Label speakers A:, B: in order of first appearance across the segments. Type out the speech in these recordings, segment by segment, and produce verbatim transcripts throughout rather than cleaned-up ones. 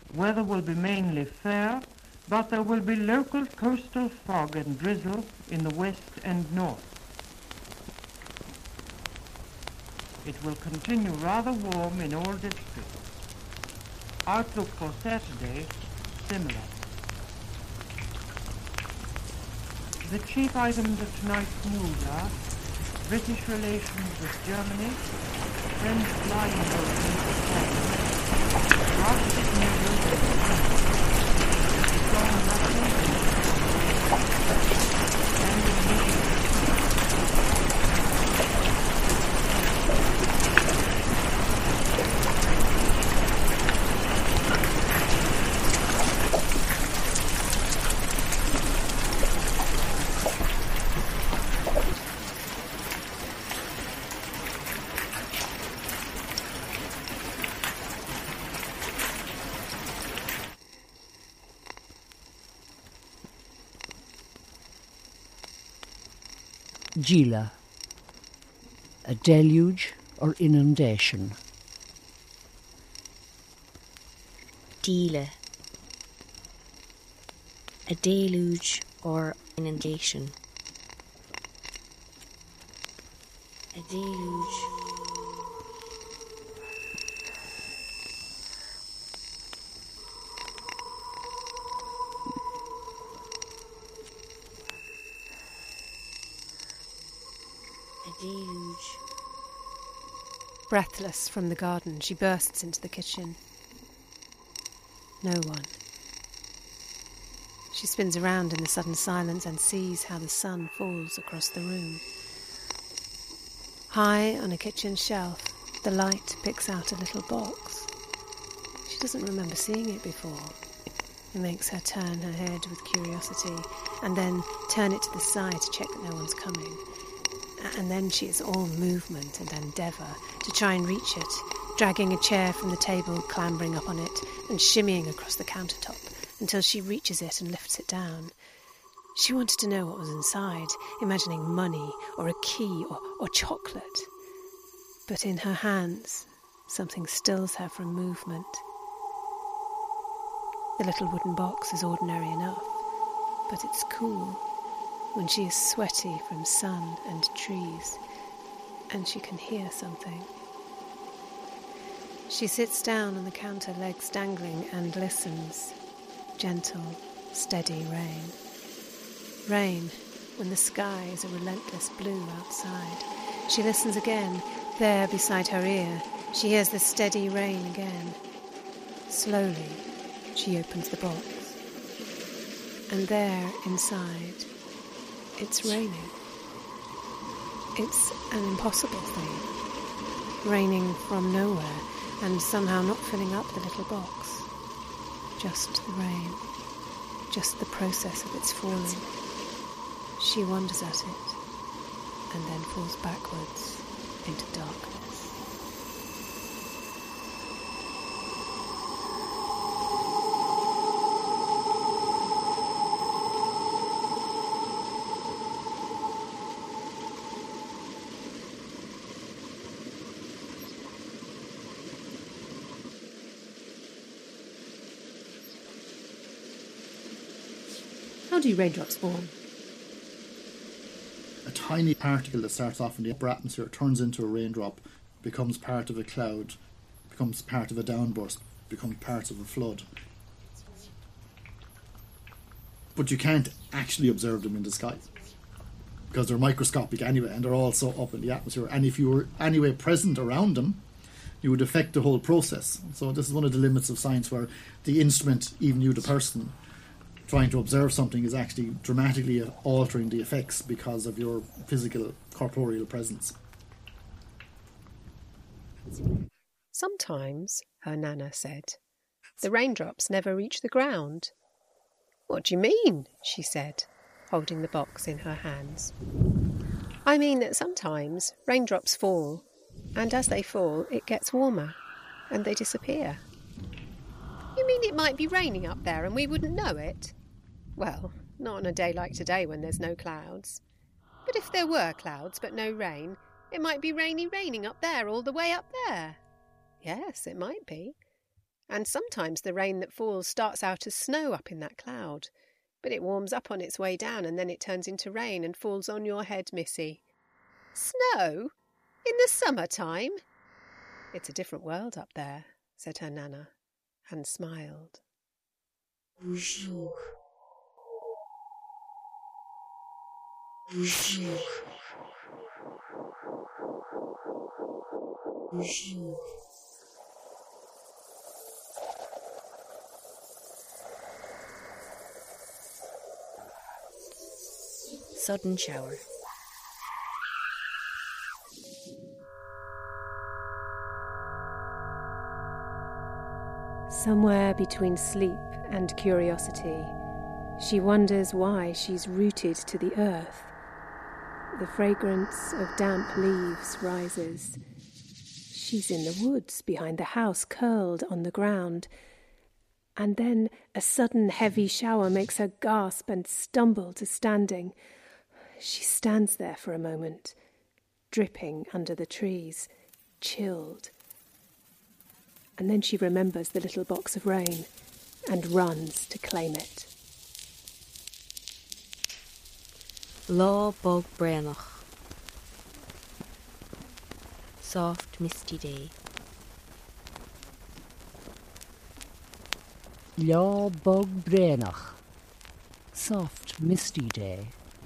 A: Weather will be mainly fair, but there will be local coastal fog and drizzle in the west and north. It will continue rather warm in all districts. Outlook for Saturday, similar. The chief items of tonight's news are British relations with Germany, French flying boats into France, Arctic measures and strong Russian and immediate
B: Gila. A deluge or inundation.
C: Díle. A deluge or inundation. A deluge. A deluge.
D: Breathless from the garden, she bursts into the kitchen. No one. She spins around in the sudden silence and sees how the sun falls across the room. High on a kitchen shelf, the light picks out a little box. She doesn't remember seeing it before. It makes her turn her head with curiosity and then turn it to the side to check that no one's coming. And then she is all movement and endeavour to try and reach it, dragging a chair from the table, clambering up on it, and shimmying across the countertop until she reaches it and lifts it down. She wanted to know what was inside, imagining money or a key or, or chocolate. But in her hands, something stills her from movement. The little wooden box is ordinary enough, but it's cool when she is sweaty from sun and trees, and she can hear something. She sits down on the counter, legs dangling, and listens. Gentle, steady rain. Rain when the sky is a relentless blue outside. She listens again. There beside her ear, she hears the steady rain again. Slowly, she opens the box. And there, inside, it's raining. It's an impossible thing. Raining from nowhere and somehow not filling up the little box. Just the rain. Just the process of its falling. She wonders at it and then falls backwards into darkness.
E: How do raindrops form?
F: A tiny particle that starts off in the upper atmosphere turns into a raindrop, becomes part of a cloud, becomes part of a downburst, becomes part of a flood. But you can't actually observe them in the sky because they're microscopic anyway, and they're also up in the atmosphere. And if you were anyway present around them, you would affect the whole process. So this is one of the limits of science, where the instrument, even you the person trying to observe something, is actually dramatically altering the effects because of your physical, corporeal presence.
D: Sometimes, her Nana said, the raindrops never reach the ground. What do you mean? She said, holding the box in her hands. I mean that sometimes raindrops fall, and as they fall, it gets warmer, and they disappear. You mean it might be raining up there and we wouldn't know it? Well, not on a day like today when there's no clouds. But if there were clouds but no rain, it might be rainy raining up there all the way up there. Yes, it might be. And sometimes the rain that falls starts out as snow up in that cloud. But it warms up on its way down and then it turns into rain and falls on your head, Missy. Snow? In the summertime? It's a different world up there, said her Nana, and smiled.
C: Bonjour. Bonjour. Bonjour. Sudden shower.
D: Somewhere between sleep and curiosity, she wonders why she's rooted to the earth. The fragrance of damp leaves rises. She's in the woods behind the house, curled on the ground. And then a sudden heavy shower makes her gasp and stumble to standing. She stands there for a moment, dripping under the trees, chilled. And then she remembers the little box of rain and runs to claim it.
C: Law bog branach. Soft misty day.
B: Law bog brenach. Soft misty day.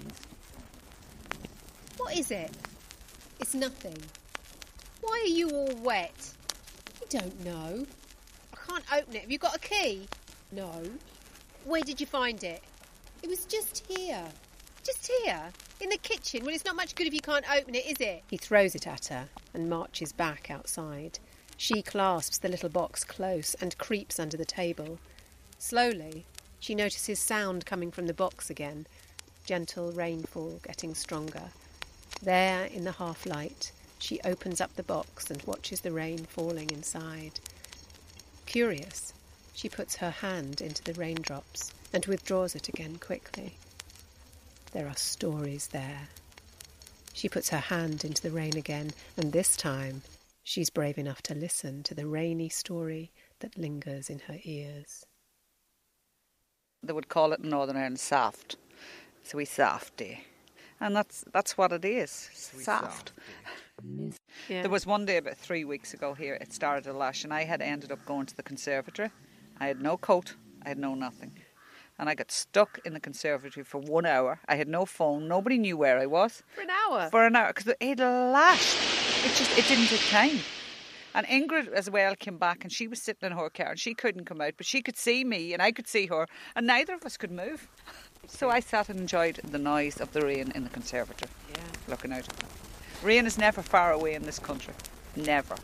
D: What is it? It's nothing. Why are you all wet? I don't know. I can't open it. Have you got a key? No. Where did you find it? It was just here. Just here? In the kitchen? Well, it's not much good if you can't open it, is it? He throws it at her and marches back outside. She clasps the little box close and creeps under the table. Slowly, she notices sound coming from the box again. Gentle rainfall getting stronger. There, in the half-light, she opens up the box and watches the rain falling inside. Curious, she puts her hand into the raindrops and withdraws it again quickly. There are stories there. She puts her hand into the rain again, and this time she's brave enough to listen to the rainy story that lingers in her ears.
G: They would call it in Northern Ireland soft. So we softy. And that's that's what it is. Soft.
D: Yeah.
G: There was one day about three weeks ago here, it started a lash, and I had ended up going to the conservatory. I had no coat, I had no nothing. And I got stuck in the conservatory for one hour. I had no phone, nobody knew where I was.
D: For an hour?
G: For an hour, because it lashed. It just, it didn't take time. And Ingrid as well came back, and she was sitting in her car, and she couldn't come out, but she could see me, and I could see her, and neither of us could move. So I sat and enjoyed the noise of the rain in the conservatory,
D: Yeah.
G: looking out at it. Rain is never far away in this country. Never.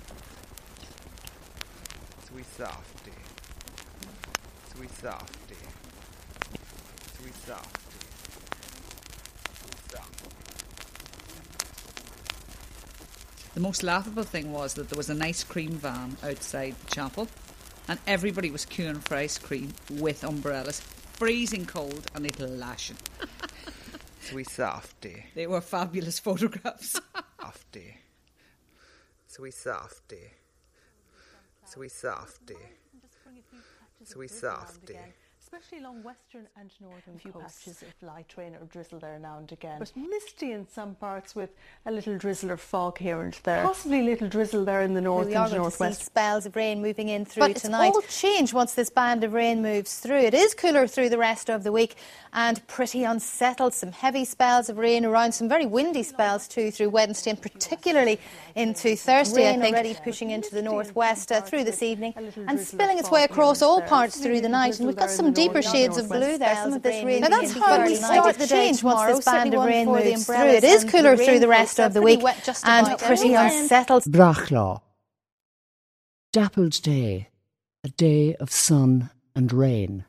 H: Sweet softy. Sweet softy. Sweet softy. Sweet softy.
G: The most laughable thing was that there was an ice cream van outside the chapel, and everybody was queuing for ice cream with umbrellas, freezing cold and it lashing.
H: Sweet softy.
G: They were fabulous photographs.
H: Softy. Sweet softy. Sweet softy. Sweet softy.
I: Especially along western and northern few coasts. Patches of light rain or drizzle there now and again. But misty in some parts with a little drizzle or fog here and there. Possibly a little drizzle there in the north
J: we
I: and
J: are going
I: northwest.
J: To see spells of rain moving in through
I: but
J: tonight.
I: But
J: it's all change once this band of rain moves through. It is cooler through the rest of the week and pretty unsettled. Some heavy spells of rain around, some very windy spells too through Wednesday and particularly into Thursday, rain I think. Already pushing into the northwest uh, through this evening and spilling its way across all parts through the night. And we've got some deeper shades of blue there. Some of this rain. Now that's how we start the change once this band of rain moves through. It is cooler through the rest of the week and pretty unsettled.
B: Brachlaw. Dappled day. A day of sun and rain.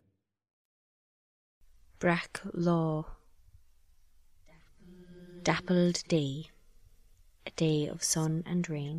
C: Brack law. Dappled day. A day of sun and rain.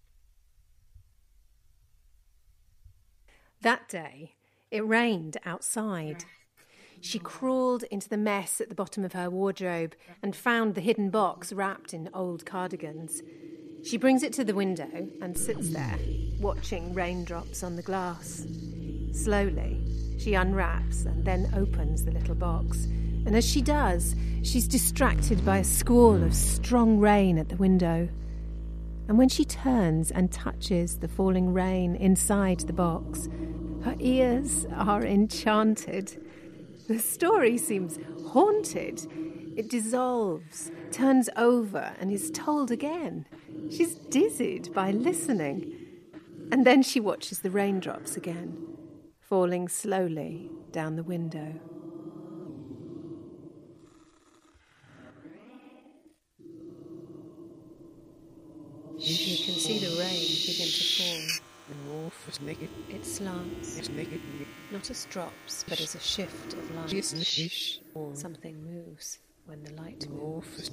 D: That day, it rained outside. She crawled into the mess at the bottom of her wardrobe and found the hidden box wrapped in old cardigans. She brings it to the window and sits there, watching raindrops on the glass. Slowly, she unwraps and then opens the little box. And as she does, she's distracted by a squall of strong rain at the window. And when she turns and touches the falling rain inside the box, her ears are enchanted. The story seems haunted. It dissolves, turns over, and is told again. She's dizzied by listening. And then she watches the raindrops again, falling slowly down the window. She can see the rain begin to fall. It slants, not as drops, but as a shift of light. Something moves when the light moves.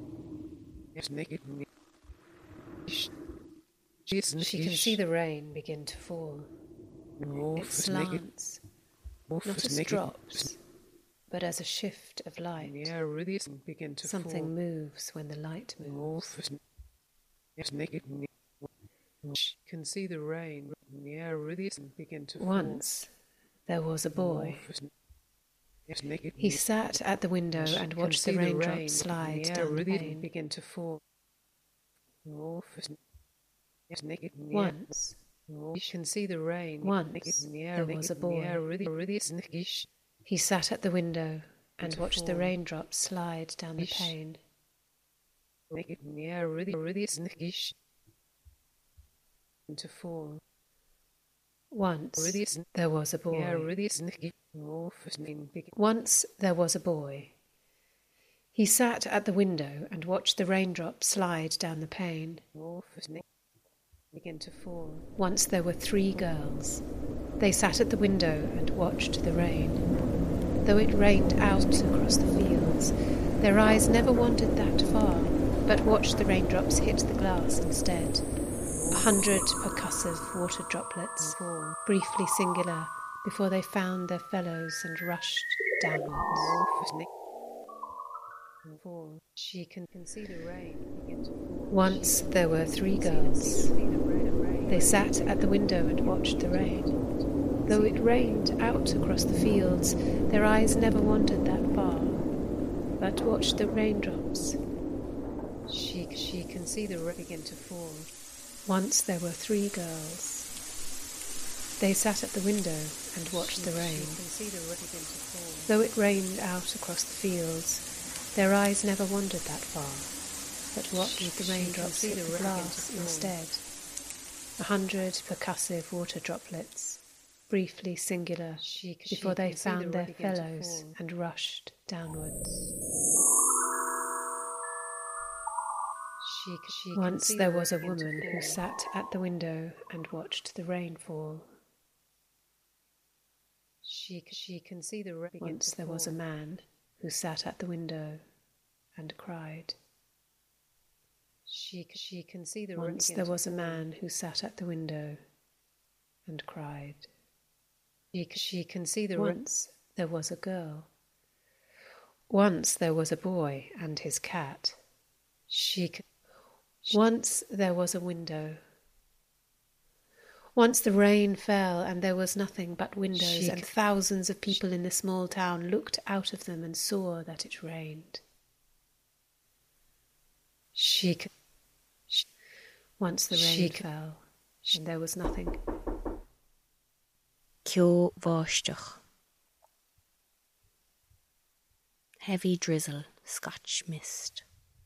D: She can see the rain begin to fall. It slants, not as drops, but as a shift of light. Something moves when the light moves.
K: She can see the rain begin to fall.
D: Once there was a boy. He sat at the window and watched the raindrops slide down the pane.
K: Begin to fall.
D: Once
K: you can see the rain.
D: Once there was a boy. He sat at the window and watched the raindrops slide down the pane.
K: To fall.
D: Once there was a boy. Once there was a boy. He sat at the window and watched the raindrops slide down the pane.
K: Begin to fall.
D: Once there were three girls. They sat at the window and watched the rain. Though it rained out across the fields, their eyes never wandered that far, but watched the raindrops hit the glass instead. A hundred percussive water droplets, briefly singular, before they found their fellows and rushed downwards.
K: She can see the rain begin to fall.
D: Once there were three girls. They sat at the window and watched the rain. Though it rained out across the fields, their eyes never wandered that far, but watched the raindrops.
K: She, she can see the rain begin to fall.
D: Once there were three girls. They sat at the window and watched the rain. Though it rained out across the fields, their eyes never wandered that far, but watched the raindrops hit the glass instead. A hundred percussive water droplets, briefly singular, before they found their fellows and rushed downwards.
K: She, she
D: Once there was a woman who sat at the window and watched the rain fall.
K: She, she can see the rain.
D: Once there was a man who sat at the window and cried.
K: She, she can see the
D: Once there was a man who sat at the window and cried.
K: She, she can see the
D: Once there was a girl. Once there was a boy and his cat.
K: She can.
D: Once there was a window. Once the rain fell and there was nothing but windows, she and thousands of people in the small town looked out of them and saw that it rained.
K: She,
D: she Once the rain she fell and there was nothing.
C: Kyo Vostoch. Heavy drizzle, Scotch mist.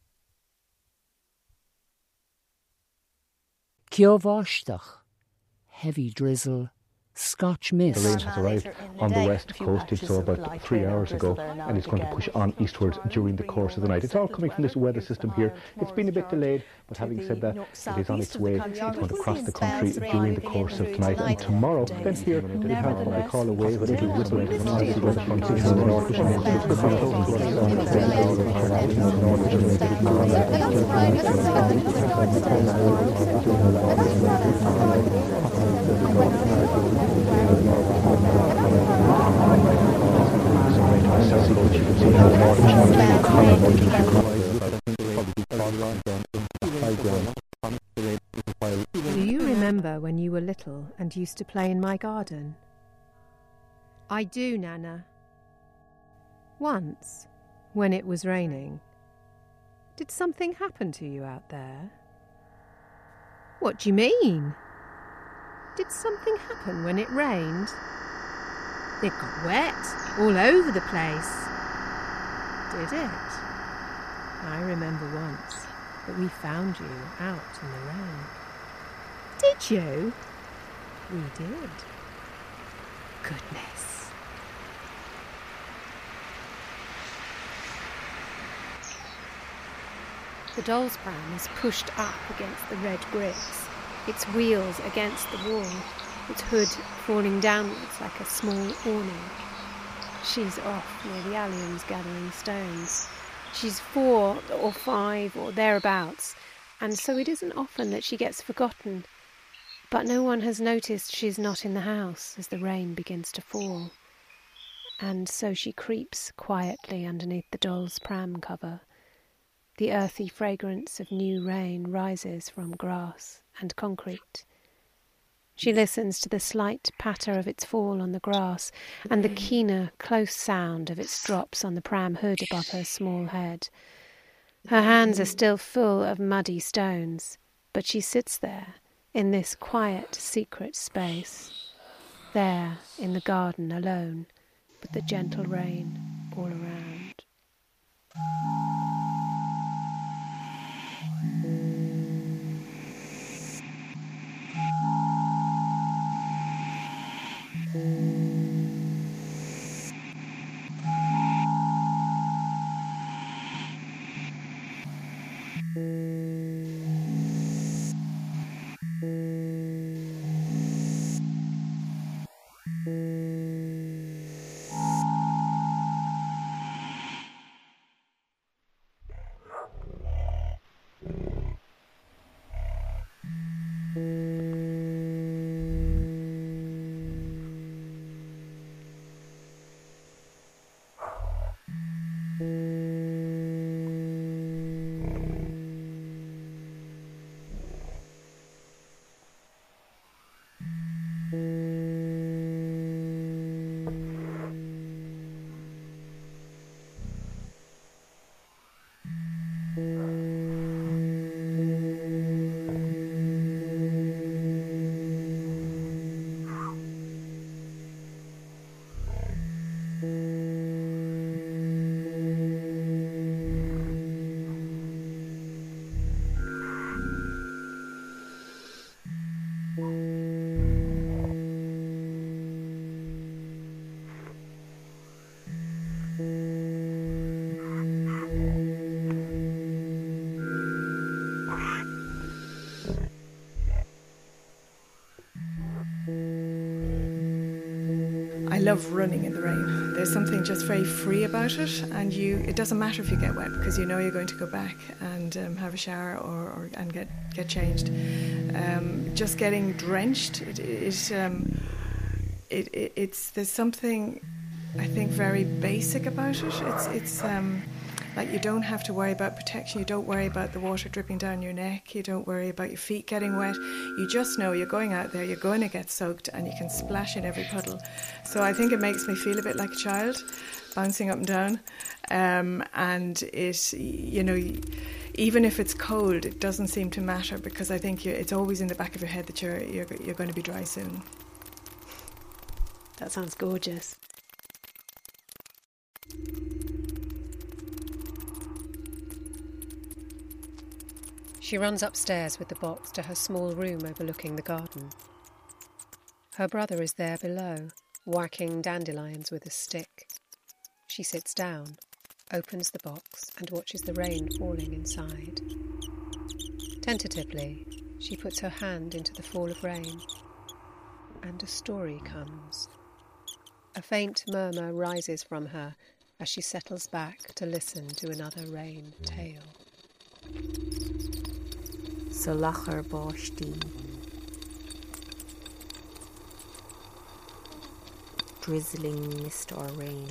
B: Kyo Vostoch. Heavy drizzle, Scotch mist.
L: The rain has arrived on the west coast, did so about three hours ago, and it's going to push on eastwards during the course of the night. It's all coming from this weather system here. It's been a bit delayed, but having said that, it is on its way. It's going to cross the country during the course of tonight and tomorrow. Then here we have what I call a wave, a little ripple into the north west from the north, pushing
M: little and used to play in my garden? I do, Nana. Once, when it was raining. Did something happen to you out there? What do you mean? Did something happen when it rained? It got wet all over the place. Did it? I remember once that we found you out in the rain. Did you? We did. Goodness.
D: The doll's pram is pushed up against the red bricks, its wheels against the wall, its hood falling downwards like a small awning. She's off near the alliums gathering stones. She's four or five or thereabouts, and so it isn't often that she gets forgotten. But no one has noticed she's not in the house as the rain begins to fall. And so she creeps quietly underneath the doll's pram cover. The earthy fragrance of new rain rises from grass and concrete. She listens to the slight patter of its fall on the grass and the keener, close sound of its drops on the pram hood above her small head. Her hands are still full of muddy stones, but she sits there, in this quiet, secret space, there in the garden alone, with the gentle rain all around.
N: I love running in the rain. There's something just very free about it, and you it doesn't matter if you get wet because you know you're going to go back and um, have a shower or, or and get get changed. Um, just getting drenched, it, it, um, it, it it's there's something I think very basic about it. It's it's um, like you don't have to worry about protection. You don't worry about the water dripping down your neck. You don't worry about your feet getting wet. You just know you're going out there, you're going to get soaked, and you can splash in every puddle. So I think it makes me feel a bit like a child, bouncing up and down. Um, and it, you know, even if it's cold, it doesn't seem to matter because I think you, it's always in the back of your head that you're, you're you're going to be dry soon.
D: That sounds gorgeous.
M: She runs upstairs with the box to her small room overlooking the garden. Her brother is there below, whacking dandelions with a stick. She sits down, opens the box, and watches the rain falling inside. Tentatively, she puts her hand into the fall of rain, and a story comes. A faint murmur rises from her as she settles back to listen to another rain tale.
C: Solachar Báistí. Drizzling mist or rain.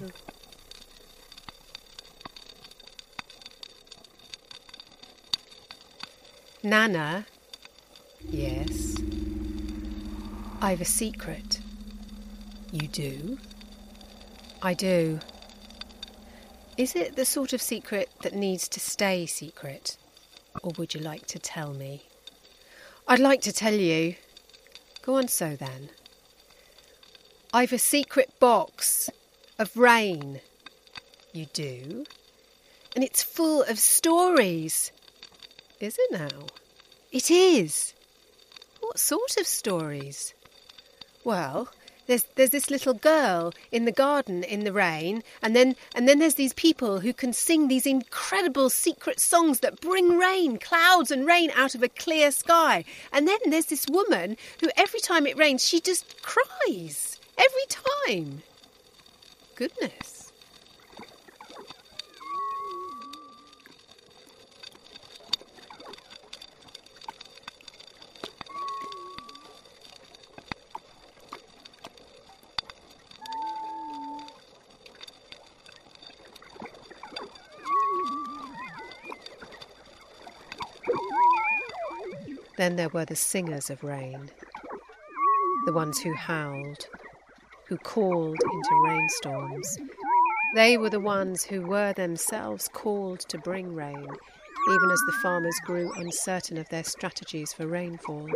M: Nana? Yes? I've a secret. You do? I do. Is it the sort of secret that needs to stay secret? Or would you like to tell me? I'd like to tell you. Go on so then. I've a secret box of rain. You do? And it's full of stories. Is it now? It is. What sort of stories? Well, there's there's this little girl in the garden in the rain, and then and then there's these people who can sing these incredible secret songs that bring rain, clouds and rain out of a clear sky. And then there's this woman who every time it rains, she just cries. Every time. Goodness. Then there were the singers of rain, the ones who howled, who called into rainstorms. They were the ones who were themselves called to bring rain, even as the farmers grew uncertain of their strategies for rainfall.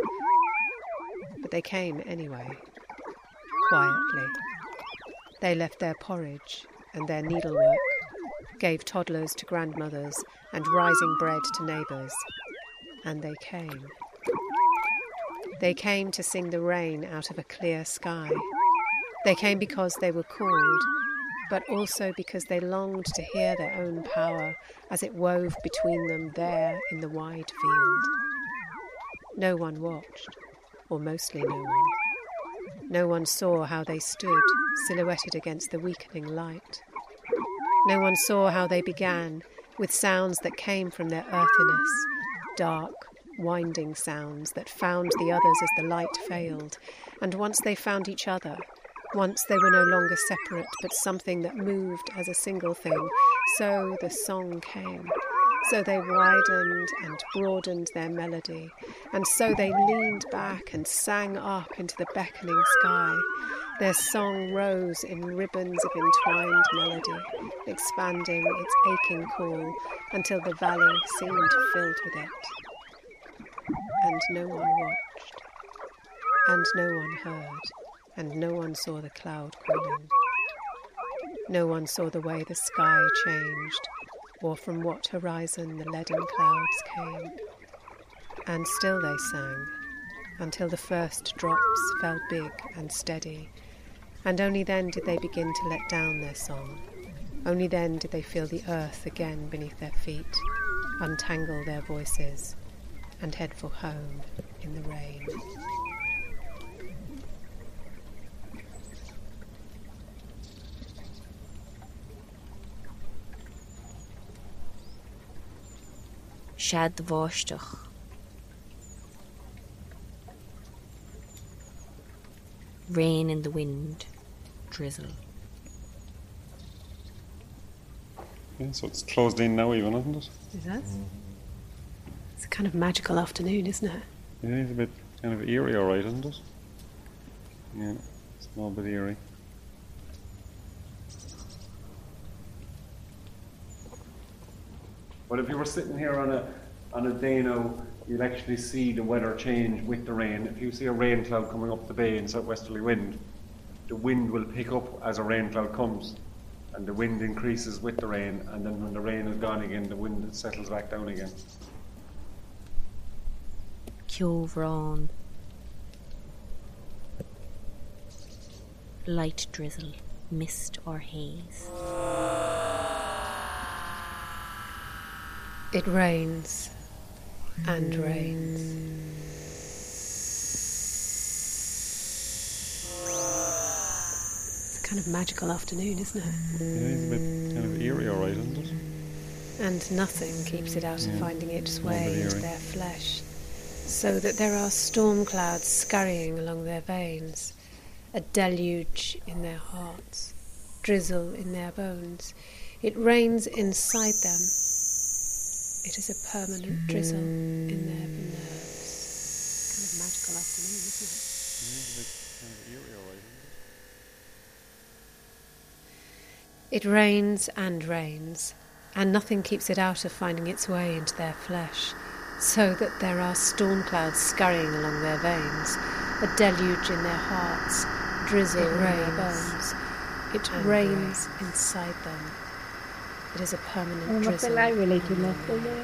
M: But they came anyway, quietly. They left their porridge and their needlework, gave toddlers to grandmothers and rising bread to neighbours, and they came. They came to sing the rain out of a clear sky. They came because they were called, but also because they longed to hear their own power as it wove between them there in the wide field. No one watched, or mostly no one. No one saw how they stood, silhouetted against the weakening light. No one saw how they began, with sounds that came from their earthiness, dark, winding sounds that found the others as the light failed, and once they found each other, once they were no longer separate but something that moved as a single thing, so the song came, so they widened and broadened their melody, and so they leaned back and sang up into the beckoning sky. Their song rose in ribbons of entwined melody, expanding its aching call until the valley seemed filled with it. And no one watched, and no one heard, and no one saw the cloud calling. No one saw the way the sky changed, or from what horizon the leaden clouds came. And still they sang, until the first drops fell big and steady, and only then did they begin to let down their song. Only then did they feel the earth again beneath their feet, untangle their voices, and head for home in the rain.
C: Shad Vostach. Rain in the wind, drizzle.
O: Yeah, so it's closed in now even, isn't it?
E: Is it? It's a kind of magical afternoon, isn't it?
O: Yeah, it's a bit kind of eerie, alright, isn't it? Yeah, it's a small bit eerie. But if you were sitting here on a on a day now, you'll actually see the weather change with the rain. If you see a rain cloud coming up the bay in southwesterly wind, the wind will pick up as a rain cloud comes, and the wind increases with the rain, and then when the rain is gone again, the wind settles back down again.
C: Kjovron. Light drizzle, mist or haze.
M: It rains and rains.
E: It's a kind of magical afternoon, isn't it?
O: Yeah, it's a bit kind of eerie, alright, isn't it?
M: And nothing keeps it out
O: Yeah.
M: of finding its
O: Small bit
M: way into
O: eerie.
M: their flesh, so that there are storm clouds scurrying along their veins, a deluge in their hearts, drizzle in their bones. It rains inside them. It is a permanent drizzle in their nerves. Kind of magical afternoon, isn't it?
E: It rains and rains, and nothing keeps it out of finding its way into their flesh, so that there are storm clouds scurrying along their veins, a deluge in their hearts, drizzle in their bones. It rains inside them. It is a permanent drizzle.
P: I really do love the rain.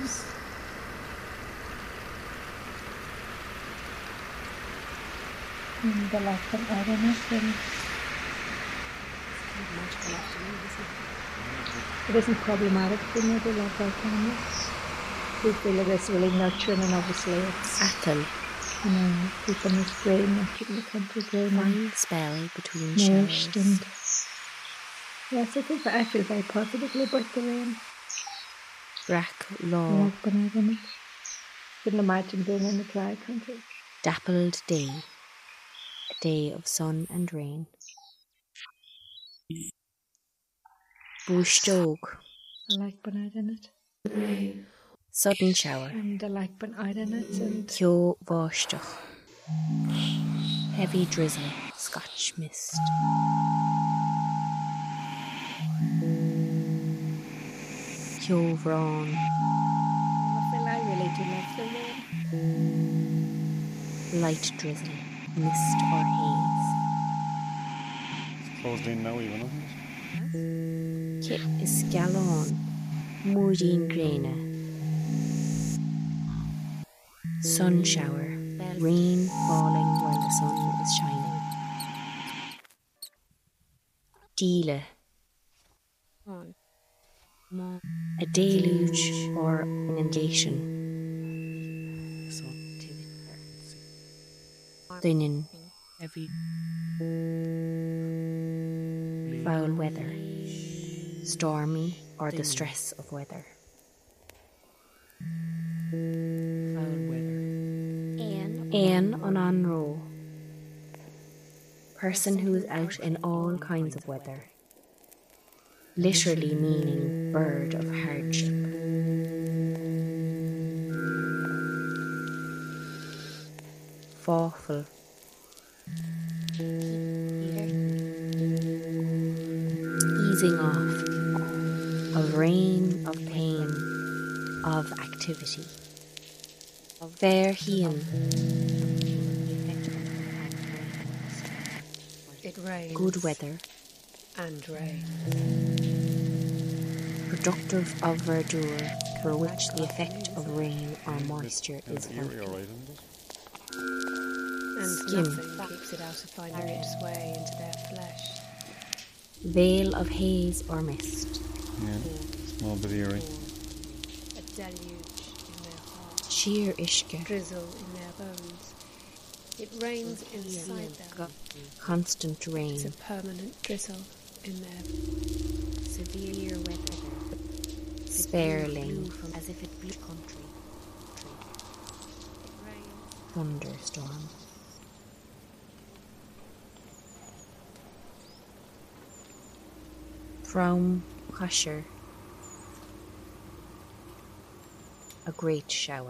P: The light from out in it, and it isn't problematic for me to love our kindness. We feel it is really nurturing, and obviously it's
C: Athel.
P: You know, keeping us green and keeping the country green.
C: Fine spell between
P: nourished
C: showers.
P: And yes, I think I feel very positively about the rain.
C: Brack
P: I
C: law.
P: like being out in it. Couldn't imagine being in the dry country.
C: Dappled day. A day of sun and rain. Buishtog.
P: I like being out in it. Rain.
C: Sudden shower.
P: And I like being out in it. And
C: Kyo Vostoch. Heavy drizzle. Scotch mist. Kyo Vrawn.
P: I feel I really do love the rain.
C: Light drizzle. Mist or haze.
O: It's closed in now even, isn't it?
C: Kit is Gallon. Moodine Grena. Sun shower. Rain falling while the sun is shining. Deela. A deluge or inundation. Linen. Foul weather. Stormy or the stress of weather. Ain on an row. Person who is out in all kinds of weather. Literally meaning bird of hardship. Fawful. Easing off. Of rain, of pain, of activity. Fair Hien.
E: It rains.
C: Good weather.
E: And rain.
C: Productive of verdure, for which the effect of rain or moisture is healthy.
E: And
C: Skin.
E: nothing keeps it out of finding its way into their flesh.
C: Veil of haze or mist.
O: Yeah, small bit eerie.
E: A deluge in their hearts.
C: Sheer ishka.
E: Drizzle in their bones. It rains inside them.
C: Constant rain.
E: It's a permanent drizzle in their
C: severe weather. Sparling, as if it blew country. Thunderstorm. From Kasher. A great shower.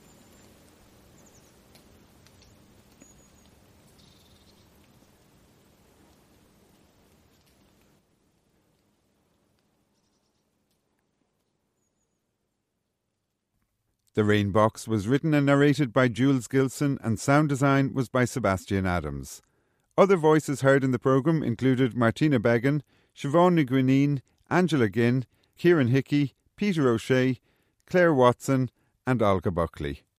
Q: The Rain Box was written and narrated by Jules Gilson and sound design was by Sebastian Adams. Other voices heard in the programme included Martina Beggan, Siobhan Nguyen, Angela Ginn, Kieran Hickey, Peter O'Shea, Claire Watson and Olga Buckley.